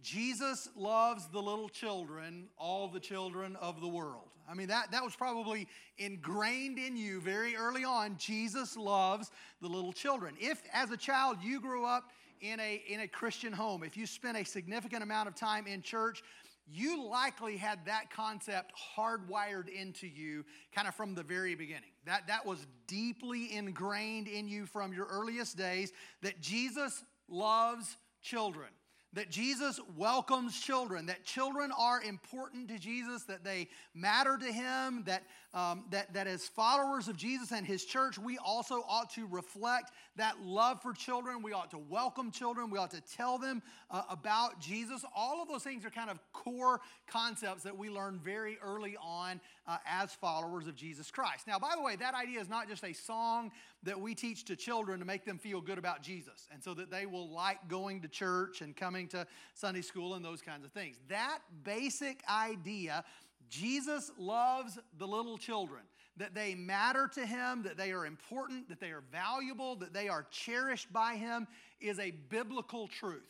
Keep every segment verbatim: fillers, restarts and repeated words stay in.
Jesus loves the little children, all the children of the world. I mean, that, that was probably ingrained in you very early on. Jesus loves the little children. If, as a child, you grew up in a, in a Christian home, if you spent a significant amount of time in church, you likely had that concept hardwired into you kind of from the very beginning. That, that was deeply ingrained in you from your earliest days, that Jesus loves children. That Jesus welcomes children, that children are important to Jesus, that they matter to Him, that, um, that, that as followers of Jesus and His church, we also ought to reflect that love for children. We ought to welcome children. We ought to tell them uh, about Jesus. All of those things are kind of core concepts that we learn very early on uh, as followers of Jesus Christ. Now, by the way, that idea is not just a song that we teach to children to make them feel good about Jesus, and so that they will like going to church and coming to Sunday school and those kinds of things. That basic idea, Jesus loves the little children, that they matter to Him, that they are important, that they are valuable, that they are cherished by Him, is a biblical truth.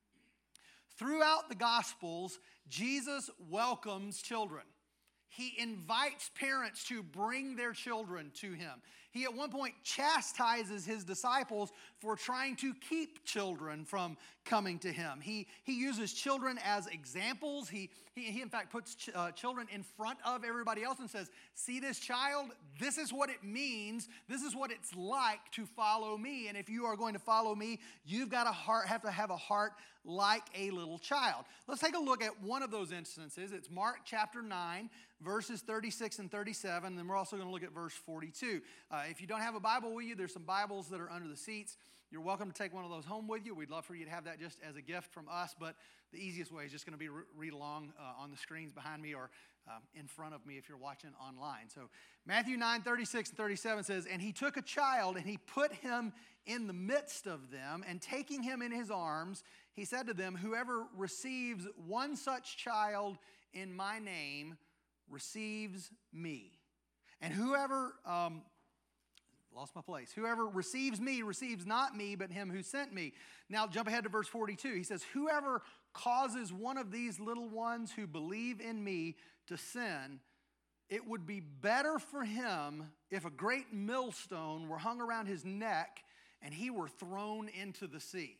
Throughout the Gospels, Jesus welcomes children. He invites parents to bring their children to Him. He at one point chastises His disciples for trying to keep children from coming to Him. He, he uses children as examples. He, he, he in fact puts ch- uh, children in front of everybody else and says, see this child? This is what it means. This is what it's like to follow me. And if you are going to follow me, you've got to heart, have to have a heart like a little child. Let's take a look at one of those instances. It's Mark chapter nine, verses thirty-six and thirty-seven, and then we're also going to look at verse forty-two. Uh, if you don't have a Bible with you, there's some Bibles that are under the seats. You're welcome to take one of those home with you. We'd love for you to have that just as a gift from us, but the easiest way is just going to be re- read along uh, on the screens behind me or um, in front of me if you're watching online. So Matthew nine, thirty-six and thirty-seven says, and He took a child and He put him in the midst of them, and taking him in His arms, He said to them, whoever receives one such child in my name receives me. And whoever, um, lost my place, whoever receives me receives not me, but Him who sent me. Now jump ahead to verse forty-two. He says, whoever causes one of these little ones who believe in me to sin, it would be better for him if a great millstone were hung around his neck and he were thrown into the sea.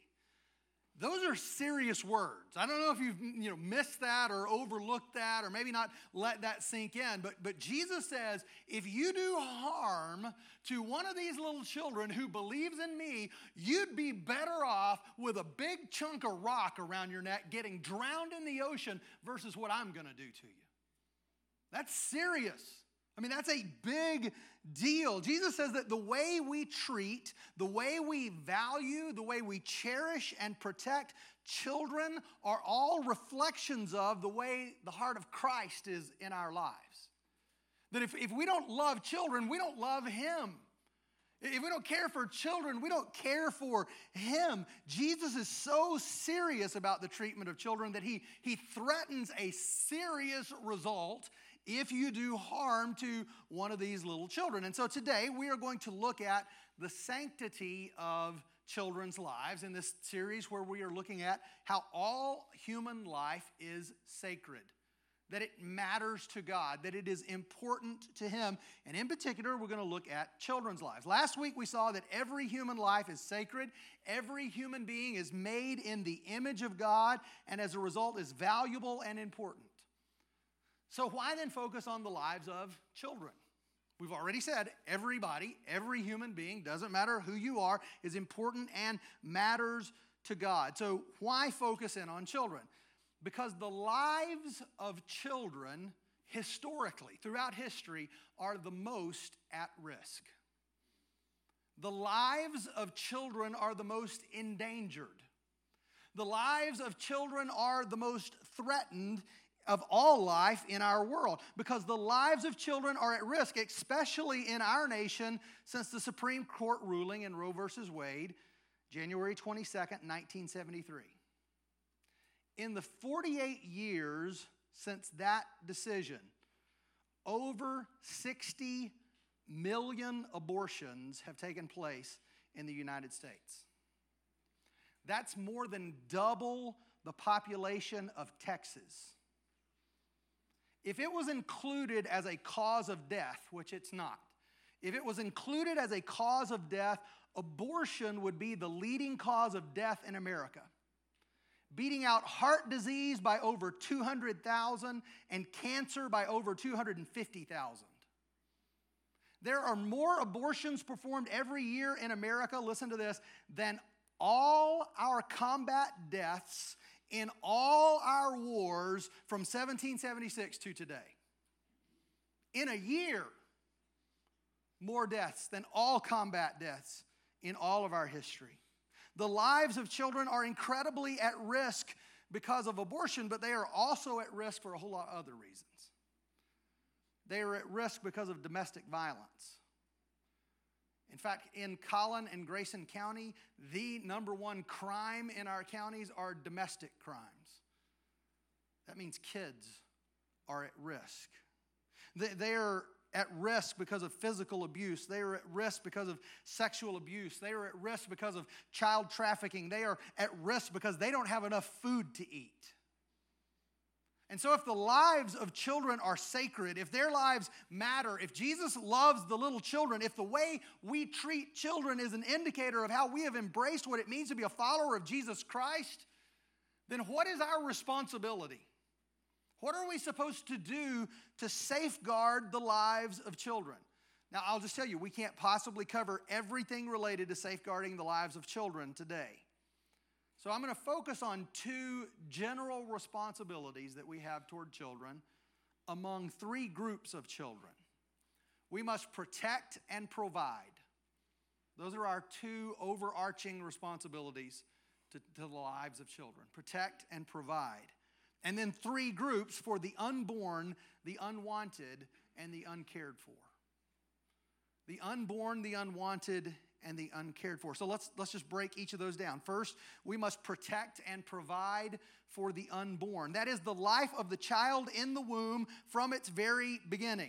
Those are serious words. I don't know if you've you know missed that or overlooked that or maybe not let that sink in, but, but Jesus says, if you do harm to one of these little children who believes in me, you'd be better off with a big chunk of rock around your neck getting drowned in the ocean versus what I'm going to do to you. That's serious. I mean, that's a big deal. Jesus says that the way we treat, the way we value, the way we cherish and protect children are all reflections of the way the heart of Christ is in our lives. That if, if we don't love children, we don't love Him. If we don't care for children, we don't care for Him. Jesus is so serious about the treatment of children that he, he threatens a serious result if you do harm to one of these little children. And so today we are going to look at the sanctity of children's lives in this series where we are looking at how all human life is sacred, that it matters to God, that it is important to Him. And in particular, we're going to look at children's lives. Last week we saw that every human life is sacred. Every human being is made in the image of God and as a result is valuable and important. So why then focus on the lives of children? We've already said everybody, every human being, doesn't matter who you are, is important and matters to God. So why focus in on children? Because the lives of children, historically, throughout history, are the most at risk. The lives of children are the most endangered. The lives of children are the most threatened of all life in our world, because the lives of children are at risk, especially in our nation since the Supreme Court ruling in Roe versus Wade, January twenty-second, nineteen seventy-three. In the forty-eight years since that decision, over sixty million abortions have taken place in the United States. That's more than double the population of Texas. If it was included as a cause of death, which it's not, if it was included as a cause of death, abortion would be the leading cause of death in America, beating out heart disease by over two hundred thousand and cancer by over two hundred fifty thousand. There are more abortions performed every year in America, listen to this, than all our combat deaths in all our wars from seventeen seventy-six to today. In a year, more deaths than all combat deaths in all of our history. The lives of children are incredibly at risk because of abortion, but they are also at risk for a whole lot of other reasons. They are at risk because of domestic violence. In fact, in Collin and Grayson County, the number one crime in our counties are domestic crimes. That means kids are at risk. They are at risk because of physical abuse. They are at risk because of sexual abuse. They are at risk because of child trafficking. They are at risk because they don't have enough food to eat. And so if the lives of children are sacred, if their lives matter, if Jesus loves the little children, if the way we treat children is an indicator of how we have embraced what it means to be a follower of Jesus Christ, then what is our responsibility? What are we supposed to do to safeguard the lives of children? Now, I'll just tell you, we can't possibly cover everything related to safeguarding the lives of children today. So I'm going to focus on two general responsibilities that we have toward children among three groups of children. We must protect and provide. Those are our two overarching responsibilities to, to the lives of children. Protect and provide. And then three groups for the unborn, the unwanted, and the uncared for. The unborn, the unwanted, and the uncared for. So let's, let's just break each of those down. First, we must protect and provide for the unborn. That is the life of the child in the womb from its very beginning.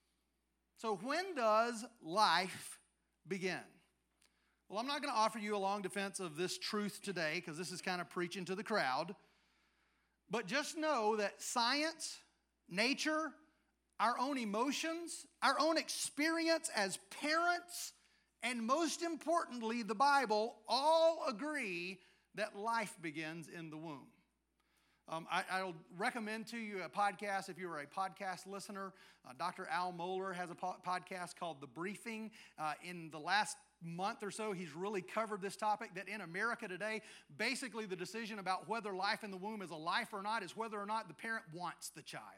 So when does life begin? Well, I'm not going to offer you a long defense of this truth today because this is kind of preaching to the crowd. But just know that science, nature, our own emotions, our own experience as parents, and most importantly, the Bible, all agree that life begins in the womb. Um, I, I'll recommend to you a podcast if you are a podcast listener. Uh, Doctor Al Mohler has a po- podcast called The Briefing. Uh, in the last month or so, he's really covered this topic, that in America today, basically the decision about whether life in the womb is a life or not is whether or not the parent wants the child.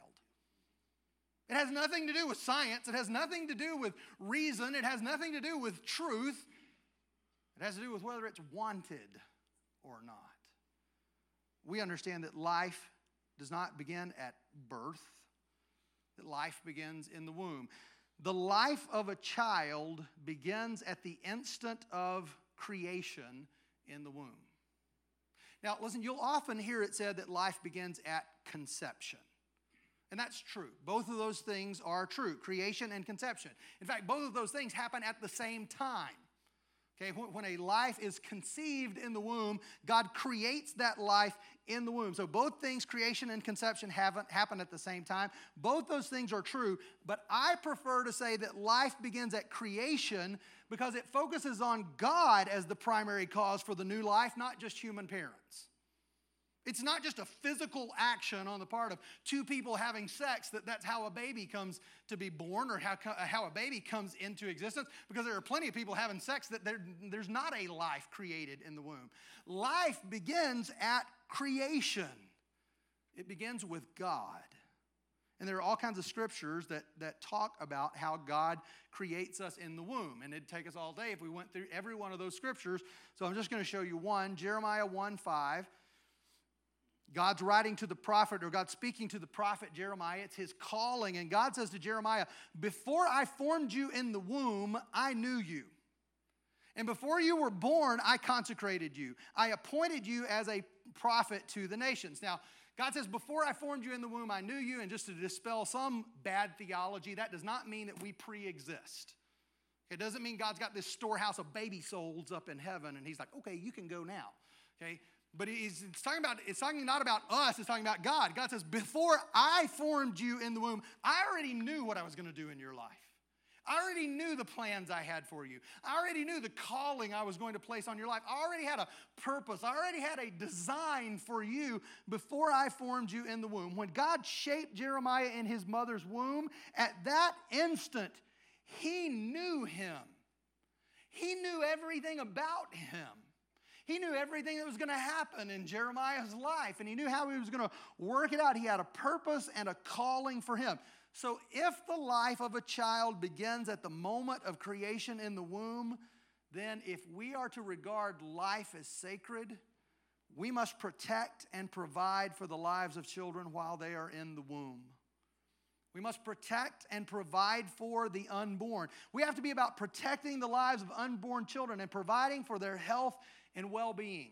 It has nothing to do with science. It has nothing to do with reason. It has nothing to do with truth. It has to do with whether it's wanted or not. We understand that life does not begin at birth, that life begins in the womb. The life of a child begins at the instant of creation in the womb. Now, listen, you'll often hear it said that life begins at conception. And that's true. Both of those things are true, creation and conception. In fact, both of those things happen at the same time. Okay, when a life is conceived in the womb, God creates that life in the womb. So both things, creation and conception, haven't happened at the same time. Both those things are true, but I prefer to say that life begins at creation because it focuses on God as the primary cause for the new life, not just human parents. It's not just a physical action on the part of two people having sex that that's how a baby comes to be born or how, how a baby comes into existence, because there are plenty of people having sex that there, there's not a life created in the womb. Life begins at creation. It begins with God. And there are all kinds of scriptures that, that talk about how God creates us in the womb. And it'd take us all day if we went through every one of those scriptures. So I'm just going to show you one, Jeremiah one five. God's writing to the prophet, or God's speaking to the prophet Jeremiah. It's his calling. And God says to Jeremiah, before I formed you in the womb, I knew you. And before you were born, I consecrated you. I appointed you as a prophet to the nations. Now, God says, before I formed you in the womb, I knew you. And just to dispel some bad theology, that does not mean that we pre-exist. It doesn't mean God's got this storehouse of baby souls up in heaven, and he's like, okay, you can go now. Okay? But he's it's talking about, it's talking not about us, it's talking about God. God says, before I formed you in the womb, I already knew what I was going to do in your life. I already knew the plans I had for you. I already knew the calling I was going to place on your life. I already had a purpose. I already had a design for you before I formed you in the womb. When God shaped Jeremiah in his mother's womb, at that instant, he knew him. He knew everything about him. He knew everything that was going to happen in Jeremiah's life, and he knew how he was going to work it out. He had a purpose and a calling for him. So if the life of a child begins at the moment of creation in the womb, then if we are to regard life as sacred, we must protect and provide for the lives of children while they are in the womb. We must protect and provide for the unborn. We have to be about protecting the lives of unborn children and providing for their health and well-being.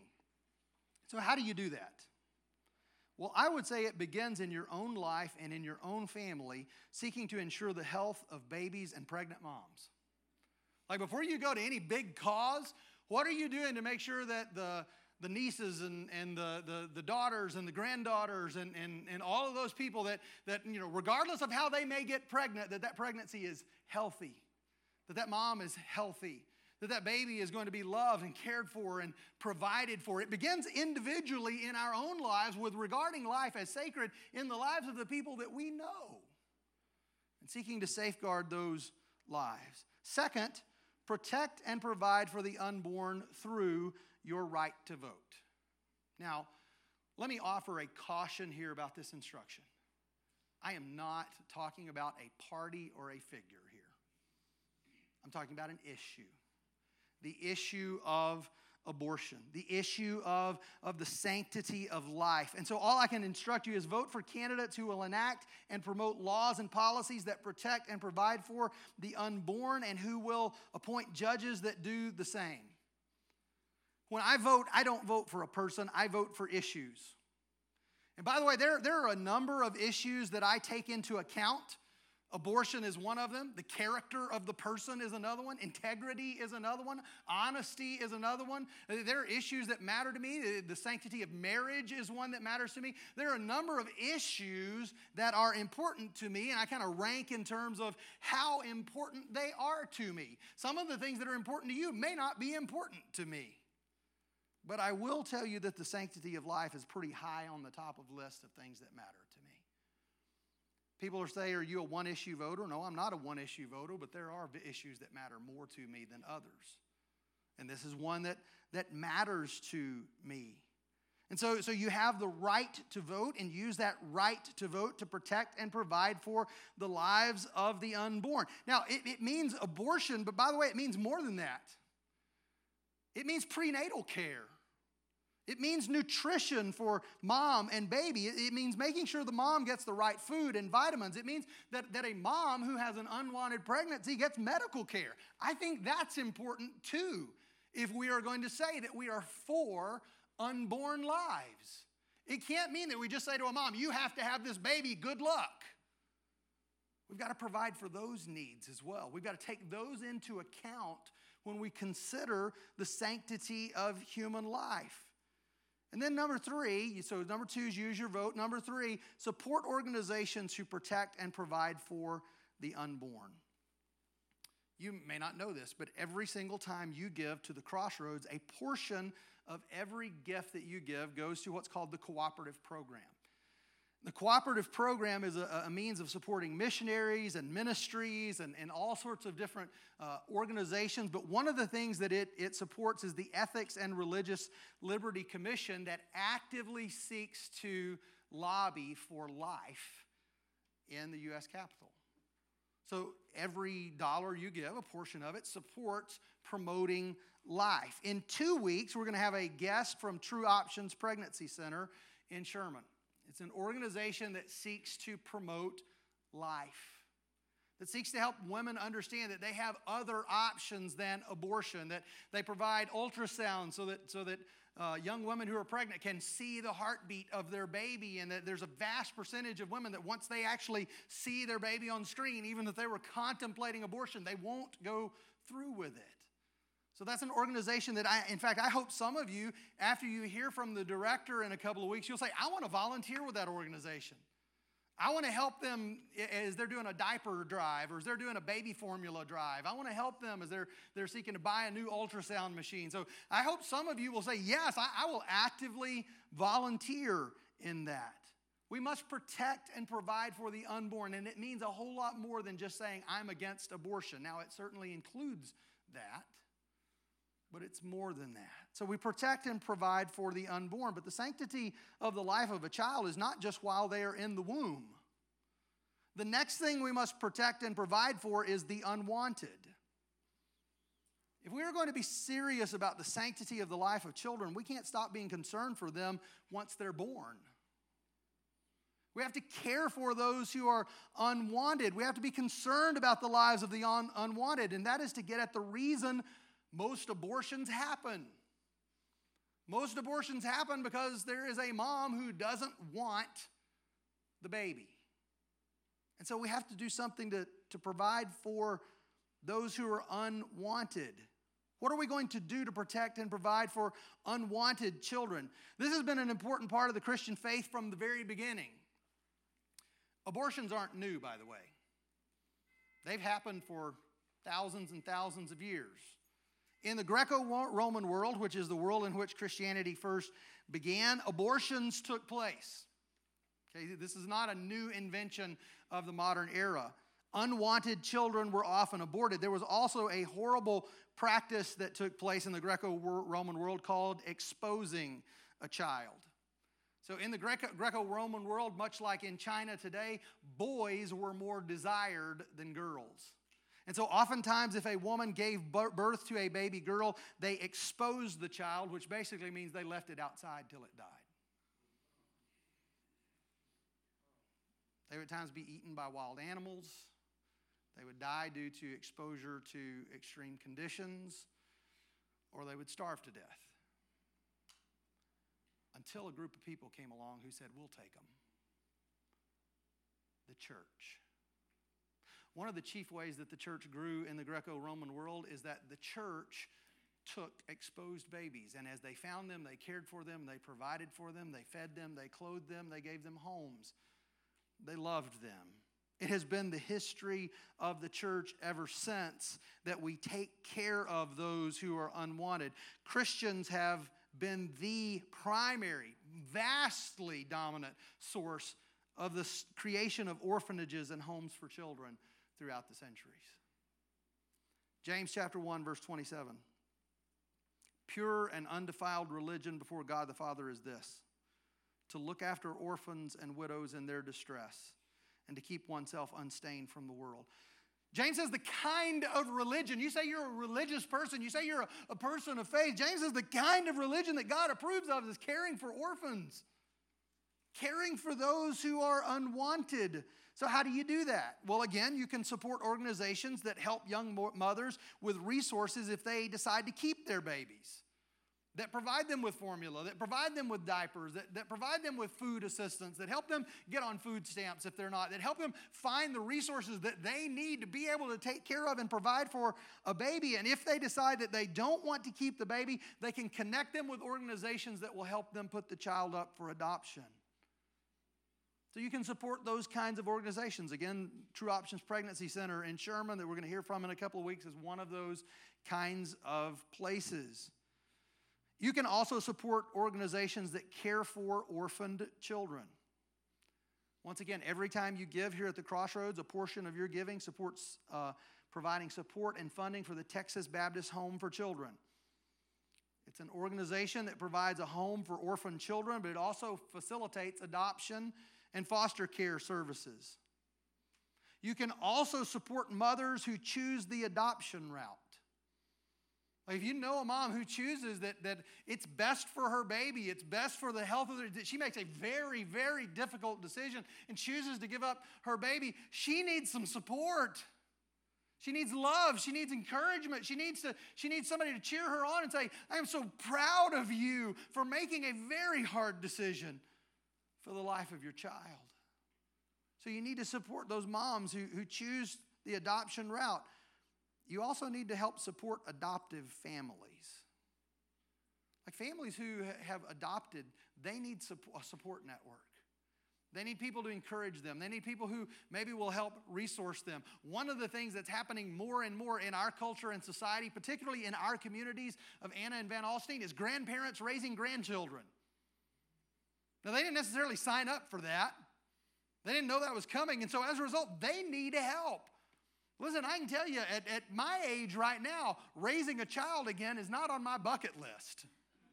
So how do you do that? Well, I would say it begins in your own life and in your own family, seeking to ensure the health of babies and pregnant moms. Like before you go to any big cause, what are you doing to make sure that the, the nieces and, and the, the, the daughters and the granddaughters and, and, and all of those people that, that, you know, regardless of how they may get pregnant, that that pregnancy is healthy, that that mom is healthy, that that baby is going to be loved and cared for and provided for. It begins individually in our own lives with regarding life as sacred in the lives of the people that we know and seeking to safeguard those lives. Second, protect and provide for the unborn through your right to vote. Now, let me offer a caution here about this instruction. I am not talking about a party or a figure here. I'm talking about an issue. The issue of abortion, the issue of, of the sanctity of life. And so all I can instruct you is vote for candidates who will enact and promote laws and policies that protect and provide for the unborn and who will appoint judges that do the same. When I vote, I don't vote for a person, I vote for issues. And by the way, there, there are a number of issues that I take into account. Abortion is one of them. The character of the person is another one. Integrity is another one. Honesty is another one. There are issues that matter to me. The sanctity of marriage is one that matters to me. There are a number of issues that are important to me, and I kind of rank in terms of how important they are to me. Some of the things that are important to you may not be important to me. But I will tell you that the sanctity of life is pretty high on the top of the list of things that matter to me. People are saying, are you a one-issue voter? No, I'm not a one-issue voter, but there are issues that matter more to me than others. And this is one that, that matters to me. And so, so you have the right to vote and use that right to vote to protect and provide for the lives of the unborn. Now, it, it means abortion, but by the way, it means more than that. It means prenatal care. It means nutrition for mom and baby. It means making sure the mom gets the right food and vitamins. It means that, that a mom who has an unwanted pregnancy gets medical care. I think that's important too, if we are going to say that we are for unborn lives. It can't mean that we just say to a mom, you have to have this baby, good luck. We've got to provide for those needs as well. We've got to take those into account when we consider the sanctity of human life. And then number three, so number two is use your vote. Number three, support organizations who protect and provide for the unborn. You may not know this, but every single time you give to the Crossroads, a portion of every gift that you give goes to what's called the cooperative program. The cooperative program is a, a means of supporting missionaries and ministries and, and all sorts of different uh, organizations. But one of the things that it, it supports is the Ethics and Religious Liberty Commission that actively seeks to lobby for life in the U S Capitol. So every dollar you give, a portion of it, supports promoting life. In two weeks, we're going to have a guest from True Options Pregnancy Center in Sherman. It's an organization that seeks to promote life, that seeks to help women understand that they have other options than abortion, that they provide ultrasound so that, so that uh, young women who are pregnant can see the heartbeat of their baby, and that there's a vast percentage of women that once they actually see their baby on screen, even if they were contemplating abortion, they won't go through with it. So that's an organization that I, in fact, I hope some of you, after you hear from the director in a couple of weeks, you'll say, I want to volunteer with that organization. I want to help them as they're doing a diaper drive or as they're doing a baby formula drive. I want to help them as they're, they're seeking to buy a new ultrasound machine. So I hope some of you will say, yes, I, I will actively volunteer in that. We must protect and provide for the unborn, and it means a whole lot more than just saying, I'm against abortion. Now, it certainly includes that, but it's more than that. So we protect and provide for the unborn, but the sanctity of the life of a child is not just while they are in the womb. The next thing we must protect and provide for is the unwanted. If we are going to be serious about the sanctity of the life of children, we can't stop being concerned for them once they're born. We have to care for those who are unwanted. We have to be concerned about the lives of the un- unwanted, and that is to get at the reason most abortions happen. Most abortions happen because there is a mom who doesn't want the baby. And so we have to do something to, to provide for those who are unwanted. What are we going to do to protect and provide for unwanted children? This has been an important part of the Christian faith from the very beginning. Abortions aren't new, by the way. They've happened for thousands and thousands of years. In the Greco-Roman world, which is the world in which Christianity first began, abortions took place. Okay, this is not a new invention of the modern era. Unwanted children were often aborted. There was also a horrible practice that took place in the Greco-Roman world called exposing a child. So in the Greco- Greco-Roman world, much like in China today, boys were more desired than girls. And so oftentimes if a woman gave birth to a baby girl, they exposed the child, which basically means they left it outside till it died. They would at times be eaten by wild animals. They would die due to exposure to extreme conditions, or they would starve to death. Until a group of people came along who said, we'll take them. The church. One of the chief ways that the church grew in the Greco-Roman world is that the church took exposed babies, and as they found them, they cared for them, they provided for them, they fed them, they clothed them, they gave them homes. They loved them. It has been the history of the church ever since that we take care of those who are unwanted. Christians have been the primary, vastly dominant source of the creation of orphanages and homes for children throughout the centuries. James chapter one, verse twenty-seven. Pure and undefiled religion before God the Father is this: to look after orphans and widows in their distress, and to keep oneself unstained from the world. James says the kind of religion, you say you're a religious person, you say you're a, a person of faith. James says the kind of religion that God approves of is caring for orphans, caring for those who are unwanted. So how do you do that? Well, again, you can support organizations that help young mothers with resources if they decide to keep their babies, that provide them with formula, that provide them with diapers, that, that provide them with food assistance, that help them get on food stamps if they're not, that help them find the resources that they need to be able to take care of and provide for a baby. And if they decide that they don't want to keep the baby, they can connect them with organizations that will help them put the child up for adoption. So you can support those kinds of organizations. Again, True Options Pregnancy Center in Sherman that we're going to hear from in a couple of weeks is one of those kinds of places. You can also support organizations that care for orphaned children. Once again, every time you give here at the Crossroads, a portion of your giving supports uh, providing support and funding for the Texas Baptist Home for Children. It's an organization that provides a home for orphaned children, but it also facilitates adoption and foster care services. You can also support mothers who choose the adoption route. If you know a mom who chooses that, that it's best for her baby, it's best for the health of her, she makes a very, very difficult decision and chooses to give up her baby, she needs some support. She needs love. She needs encouragement. She needs to, she needs somebody to cheer her on and say, I am so proud of you for making a very hard decision for the life of your child. So you need to support those moms who, who choose the adoption route. you also need to help support adoptive families. Like families who have adopted, they need a support network. They need people to encourage them. They need people who maybe will help resource them. One of the things that's happening more and more in our culture and society, particularly in our communities of Anna and Van Alstyne, is grandparents raising grandchildren. Now, they didn't necessarily sign up for that. They didn't know that was coming, and so as a result, they need help. Listen, I can tell you, at, at my age right now, raising a child again is not on my bucket list.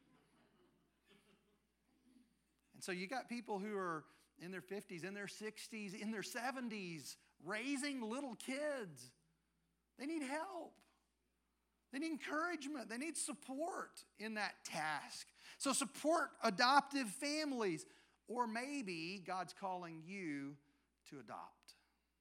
And so you got people who are in their fifties, in their sixties, in their seventies, raising little kids. They need help. They need encouragement. They need support in that task. So support adoptive families. Or maybe God's calling you to adopt.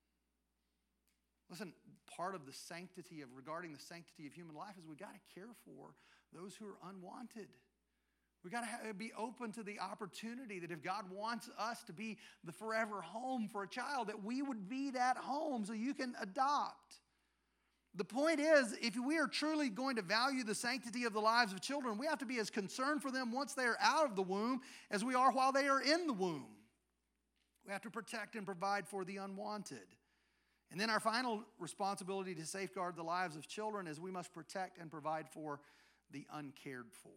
Listen, part of the sanctity of, regarding the sanctity of human life is we got to care for those who are unwanted. We got to be open to the opportunity that if God wants us to be the forever home for a child, that we would be that home so you can adopt. The point is, if we are truly going to value the sanctity of the lives of children, we have to be as concerned for them once they are out of the womb as we are while they are in the womb. We have to protect and provide for the unwanted. And then our final responsibility to safeguard the lives of children is we must protect and provide for the uncared for.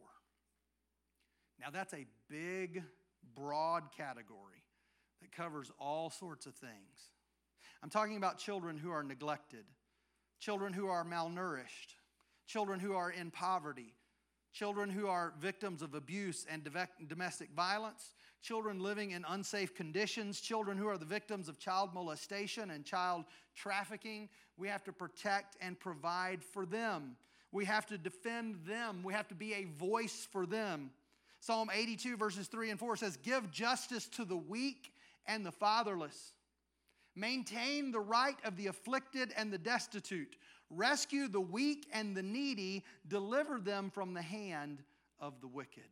Now that's a big, broad category that covers all sorts of things. I'm talking about children who are neglected, children who are malnourished, children who are in poverty, children who are victims of abuse and domestic violence, children living in unsafe conditions, children who are the victims of child molestation and child trafficking. We have to protect and provide for them. We have to defend them. We have to be a voice for them. Psalm eighty-two verses three and four says, "Give justice to the weak and the fatherless. Maintain the right of the afflicted and the destitute. Rescue the weak and the needy. Deliver them from the hand of the wicked."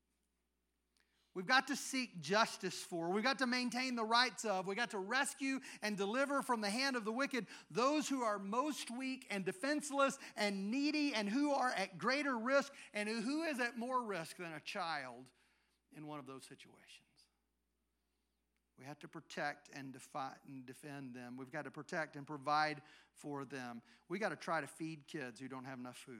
We've got to seek justice for. We've got to maintain the rights of. We've got to rescue and deliver from the hand of the wicked those who are most weak and defenseless and needy and who are at greater risk and who is at more risk than a child in one of those situations. We have to protect and, defi- and defend them. We've got to protect and provide for them. We've got to try to feed kids who don't have enough food.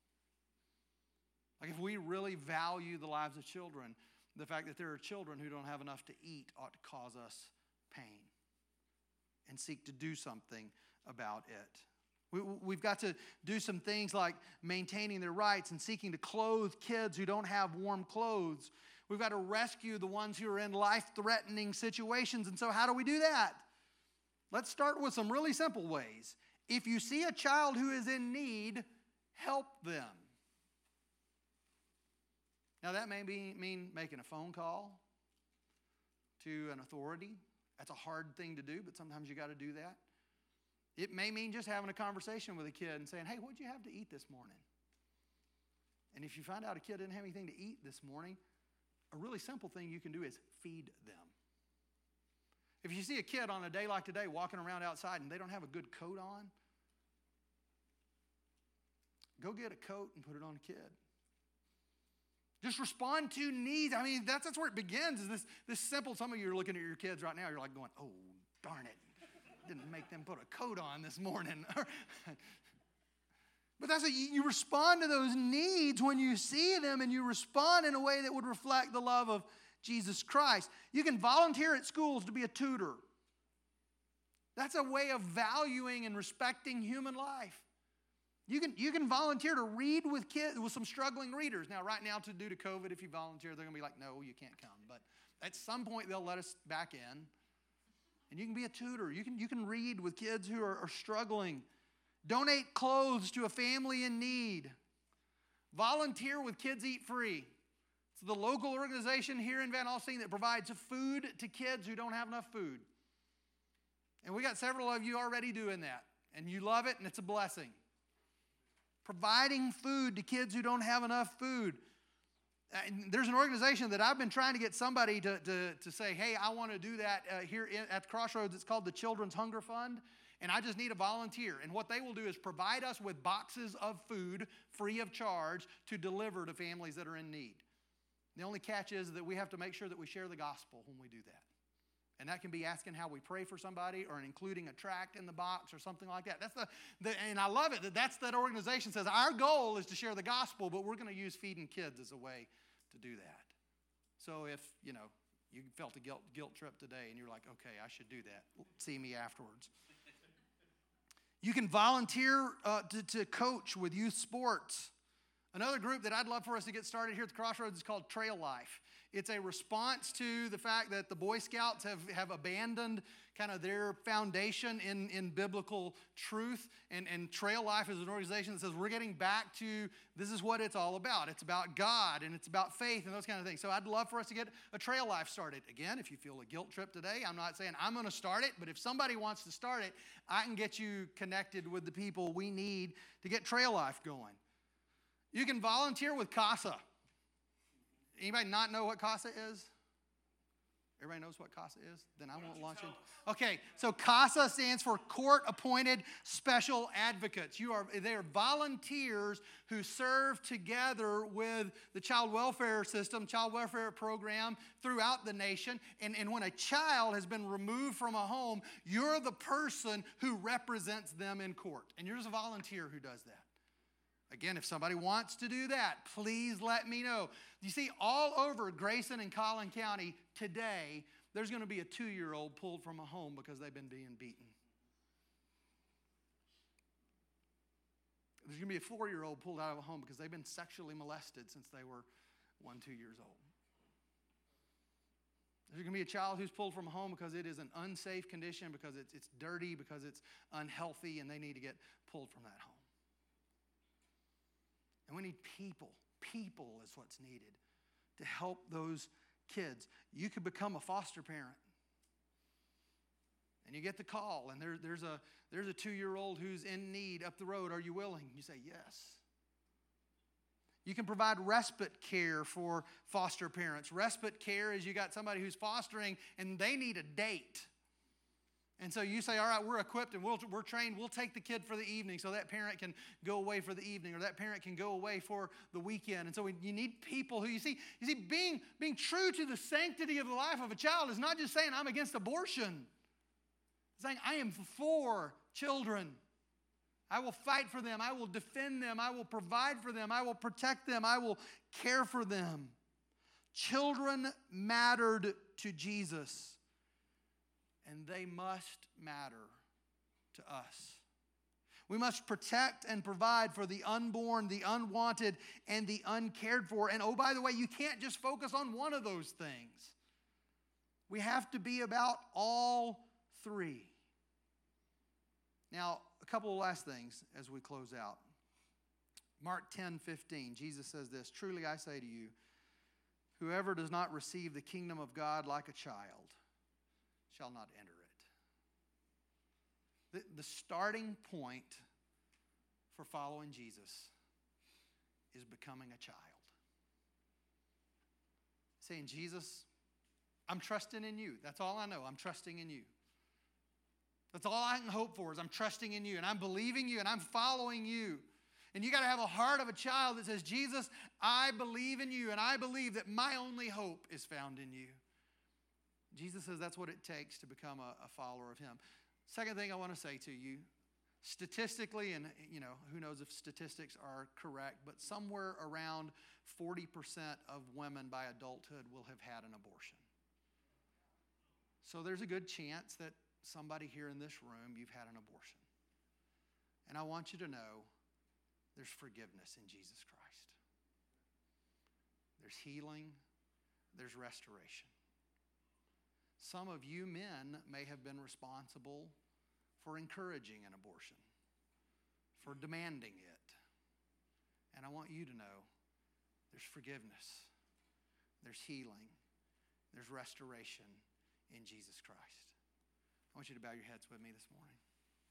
Like if we really value the lives of children, the fact that there are children who don't have enough to eat ought to cause us pain and seek to do something about it. We, we've got to do some things like maintaining their rights and seeking to clothe kids who don't have warm clothes. We've got to rescue the ones who are in life-threatening situations. And so how do we do that? Let's start with some really simple ways. If you see a child who is in need, help them. Now, that may be, mean making a phone call to an authority. That's a hard thing to do, but sometimes you got to do that. It may mean just having a conversation with a kid and saying, "Hey, what'd you have to eat this morning?" And if you find out a kid didn't have anything to eat this morning, a really simple thing you can do is feed them. If you see a kid on a day like today walking around outside and they don't have a good coat on, go get a coat and put it on a kid. Just respond to needs. I mean, that's, that's where it begins, is this, this simple. Some of you are looking at your kids right now, you're like going, "Oh, darn it. Didn't make them put a coat on this morning." But that's what you, you respond to those needs when you see them, and you respond in a way that would reflect the love of Jesus Christ. You can volunteer at schools to be a tutor. That's a way of valuing and respecting human life. You can, you can volunteer to read with kids, with some struggling readers. Now, right now, to due to COVID, if you volunteer, they're going to be like, "No, you can't come." But at some point, they'll let us back in. And you can be a tutor. You can, you can read with kids who are, are struggling. Donate clothes to a family in need. Volunteer with Kids Eat Free. It's the local organization here in Van Alstyne that provides food to kids who don't have enough food. And we got several of you already doing that. And you love it, and it's a blessing. Providing food to kids who don't have enough food. And there's an organization that I've been trying to get somebody to, to, to say, "Hey, I want to do that uh, here in, at the Crossroads." It's called the Children's Hunger Fund. And I just need a volunteer. And what they will do is provide us with boxes of food free of charge to deliver to families that are in need. The only catch is that we have to make sure that we share the gospel when we do that. And that can be asking how we pray for somebody or including a tract in the box or something like that. That's the, the and I love it that that's that organization says our goal is to share the gospel, but we're going to use feeding kids as a way to do that. So if, you know, you felt a guilt, guilt trip today and you're like, okay, I should do that. See me afterwards. You can volunteer uh, to, to coach with youth sports. Another group that I'd love for us to get started here at the Crossroads is called Trail Life. It's a response to the fact that the Boy Scouts have, have abandoned kind of their foundation in, in biblical truth. And, and Trail Life is an organization that says we're getting back to this is what it's all about. It's about God and it's about faith and those kind of things. So I'd love for us to get a Trail Life started. Again, if you feel a guilt trip today, I'm not saying I'm going to start it, but if somebody wants to start it, I can get you connected with the people we need to get Trail Life going. You can volunteer with CASA. Anybody not know what CASA is? Everybody knows what CASA is? Then I won't launch it. Okay, so CASA stands for Court-Appointed Special Advocates. You are they are volunteers who serve together with the child welfare system, child welfare program throughout the nation. And, and when a child has been removed from a home, you're the person who represents them in court. And you're just a volunteer who does that. Again, if somebody wants to do that, please let me know. You see, all over Grayson and Collin County today, there's going to be a two-year-old pulled from a home because they've been being beaten. There's going to be a four-year-old pulled out of a home because they've been sexually molested since they were one, two years old. There's going to be a child who's pulled from a home because it is an unsafe condition, because it's, it's dirty, because it's unhealthy, and they need to get pulled from that home. And we need people. People is what's needed to help those kids. You could become a foster parent. And you get the call, and there, there's a, there's a two-year-old who's in need up the road. Are you willing? You say, yes. You can provide respite care for foster parents. Respite care is you got somebody who's fostering, and they need a date. And so you say, all right, we're equipped and we'll, we're trained. We'll take the kid for the evening so that parent can go away for the evening, or that parent can go away for the weekend. And so we, you need people who, you see, you see, being, being true to the sanctity of the life of a child is not just saying I'm against abortion. It's saying I am for children. I will fight for them. I will defend them. I will provide for them. I will protect them. I will care for them. Children mattered to Jesus. And they must matter to us. We must protect and provide for the unborn, the unwanted, and the uncared for. And oh, by the way, you can't just focus on one of those things. We have to be about all three. Now, a couple of last things as we close out. Mark ten fifteen, Jesus says this, "Truly I say to you, whoever does not receive the kingdom of God like a child shall not enter it." The, the starting point for following Jesus is becoming a child. Saying, Jesus, I'm trusting in you. That's all I know. I'm trusting in you. That's all I can hope for is I'm trusting in you, and I'm believing you, and I'm following you. And you got to have a heart of a child that says, Jesus, I believe in you, and I believe that my only hope is found in you. Jesus says that's what it takes to become a, a follower of him. Second thing I want to say to you, statistically, and you know, who knows if statistics are correct, but somewhere around forty percent of women by adulthood will have had an abortion. So there's a good chance that somebody here in this room, you've had an abortion. And I want you to know there's forgiveness in Jesus Christ. There's healing, there's restoration. Some of you men may have been responsible for encouraging an abortion, for demanding it. And I want you to know there's forgiveness, there's healing, there's restoration in Jesus Christ. I want you to bow your heads with me this morning.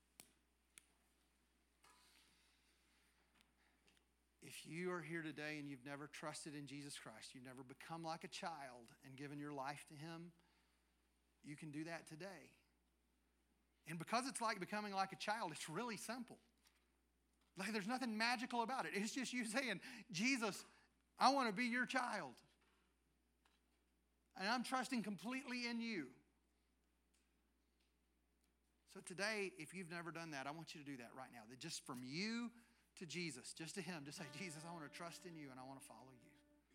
If you are here today and you've never trusted in Jesus Christ, you've never become like a child and given your life to him, you can do that today. And because it's like becoming like a child, it's really simple. Like there's nothing magical about it. It's just you saying, Jesus, I want to be your child. And I'm trusting completely in you. So today, if you've never done that, I want you to do that right now. That just from you to Jesus, just to him, just say, Jesus, I want to trust in you and I want to follow you.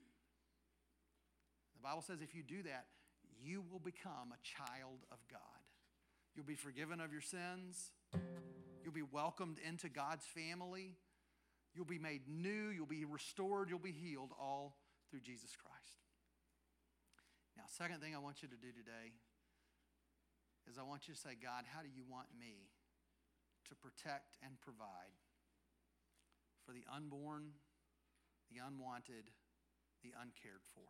The Bible says if you do that, you will become a child of God. You'll be forgiven of your sins. You'll be welcomed into God's family. You'll be made new. You'll be restored. You'll be healed, all through Jesus Christ. Now, second thing I want you to do today is I want you to say, God, how do you want me to protect and provide for the unborn, the unwanted, the uncared for?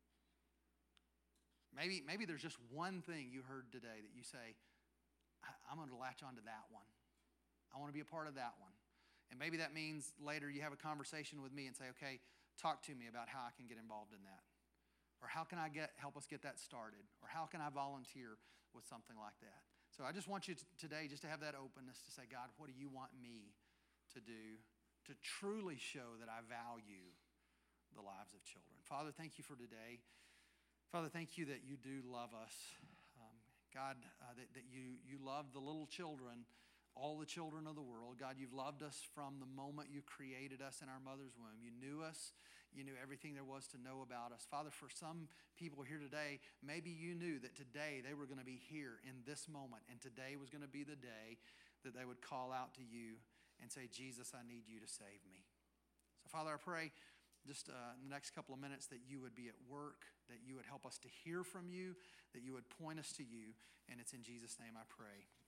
Maybe, maybe there's just one thing you heard today that you say, I'm going to latch onto that one. I want to be a part of that one. And maybe that means later you have a conversation with me and say, okay, talk to me about how I can get involved in that. Or how can I get help us get that started? Or how can I volunteer with something like that? So I just want you to, today just to have that openness to say, God, what do you want me to do to truly show that I value the lives of children? Father, thank you for today. Father, thank you that you do love us. Um, God, uh, that, that you, you love the little children, all the children of the world. God, you've loved us from the moment you created us in our mother's womb. You knew us. You knew everything there was to know about us. Father, for some people here today, maybe you knew that today they were going to be here in this moment, and today was going to be the day that they would call out to you and say, Jesus, I need you to save me. So, Father, I pray just uh, in the next couple of minutes that you would be at work, that you would help us to hear from you, that you would point us to you, and it's in Jesus' name I pray.